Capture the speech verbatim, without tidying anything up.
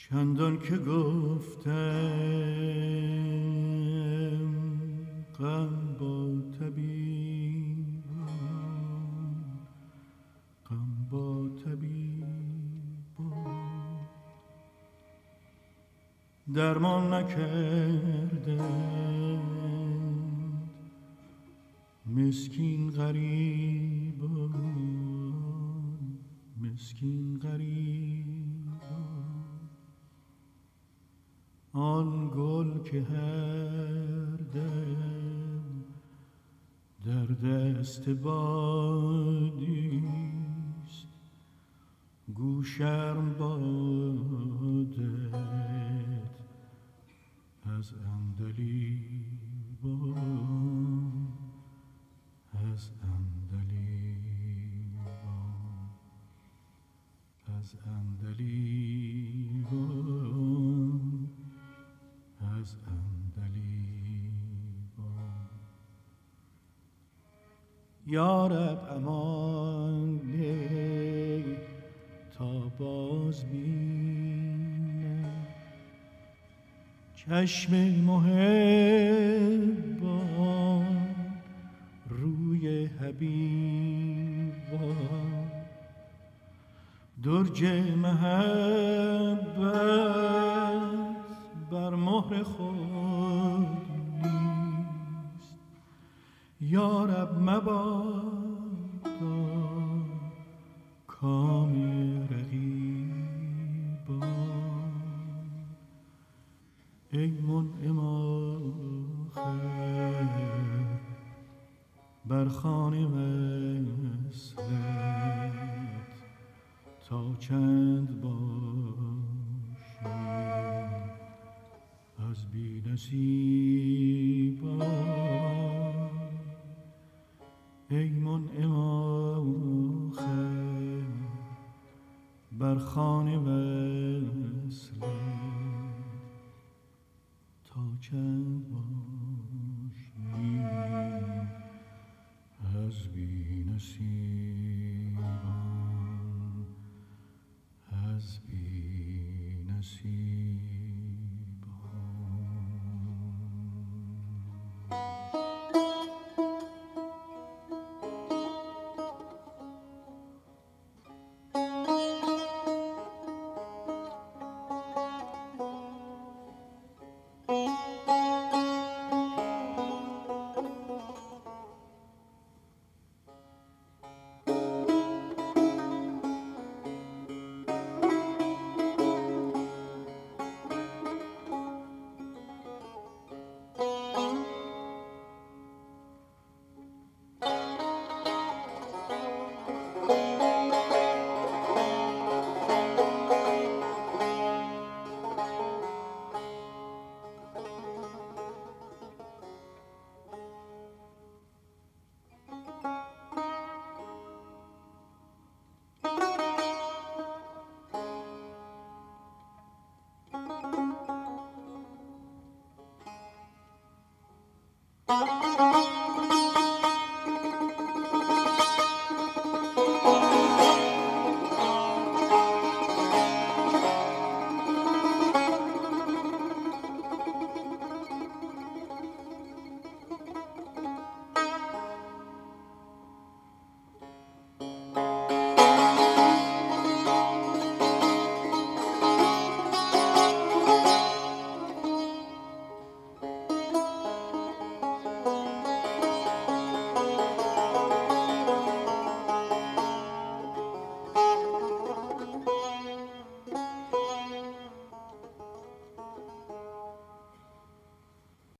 چندان که گفتم غم با طبیب غم با طبیب درمان نکردند مسکین غریبان مسکین غریبان آن گل که هر دم در دست بادیست گو شرم بادت از عندلیبان از عندلیبان از عندلیبان از عندلیبان یا رب امان ده تا باز بینم چشم محبان روی حبیبان درج محبت بر مهر خود نیست یا رب مبادا کام رقیبان ای منعم آخر بر خوان وصلت تا چند باشی از بی نصیبان ای منعم آخر بر خوان وصلت تا چند باشی از بی نصیبان از بی نصیبان